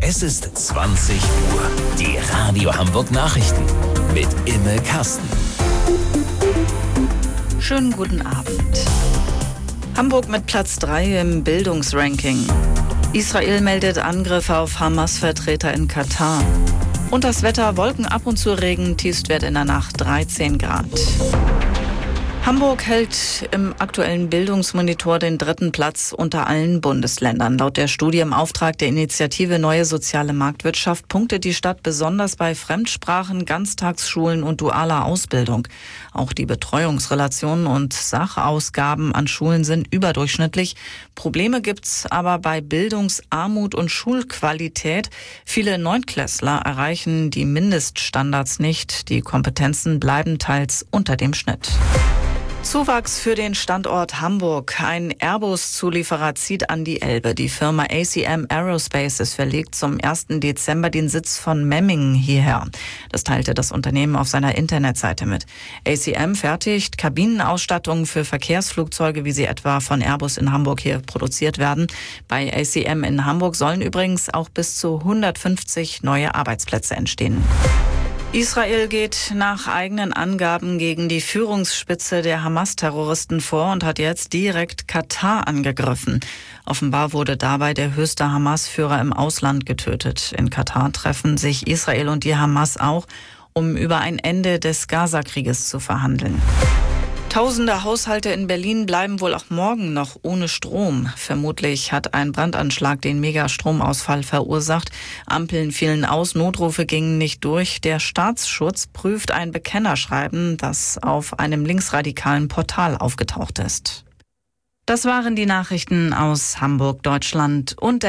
Es ist 20 Uhr. Die Radio Hamburg Nachrichten mit Imme Kasten. Schönen guten Abend. Hamburg mit Platz 3 im Bildungsranking. Israel meldet Angriffe auf Hamas-Vertreter in Katar. Und das Wetter: Wolken, ab und zu Regen, Tiefstwert in der Nacht 13 Grad. Hamburg hält im aktuellen Bildungsmonitor den 3. Platz unter allen Bundesländern. Laut der Studie im Auftrag der Initiative Neue Soziale Marktwirtschaft punktet die Stadt besonders bei Fremdsprachen, Ganztagsschulen und dualer Ausbildung. Auch die Betreuungsrelationen und Sachausgaben an Schulen sind überdurchschnittlich. Probleme gibt's aber bei Bildungsarmut und Schulqualität. Viele Neunklässler erreichen die Mindeststandards nicht. Die Kompetenzen bleiben teils unter dem Schnitt. Zuwachs für den Standort Hamburg. Ein Airbus-Zulieferer zieht an die Elbe. Die Firma ACM Aerospace verlegt zum 1. Dezember den Sitz von Memmingen hierher. Das teilte das Unternehmen auf seiner Internetseite mit. ACM fertigt Kabinenausstattungen für Verkehrsflugzeuge, wie sie etwa von Airbus in Hamburg hier produziert werden. Bei ACM in Hamburg sollen übrigens auch bis zu 150 neue Arbeitsplätze entstehen. Israel geht nach eigenen Angaben gegen die Führungsspitze der Hamas-Terroristen vor und hat jetzt direkt Katar angegriffen. Offenbar wurde dabei der höchste Hamas-Führer im Ausland getötet. In Katar treffen sich Israel und die Hamas auch, um über ein Ende des Gaza-Krieges zu verhandeln. Tausende Haushalte in Berlin bleiben wohl auch morgen noch ohne Strom. Vermutlich hat ein Brandanschlag den Megastromausfall verursacht. Ampeln fielen aus, Notrufe gingen nicht durch. Der Staatsschutz prüft ein Bekennerschreiben, das auf einem linksradikalen Portal aufgetaucht ist. Das waren die Nachrichten aus Hamburg, Deutschland und der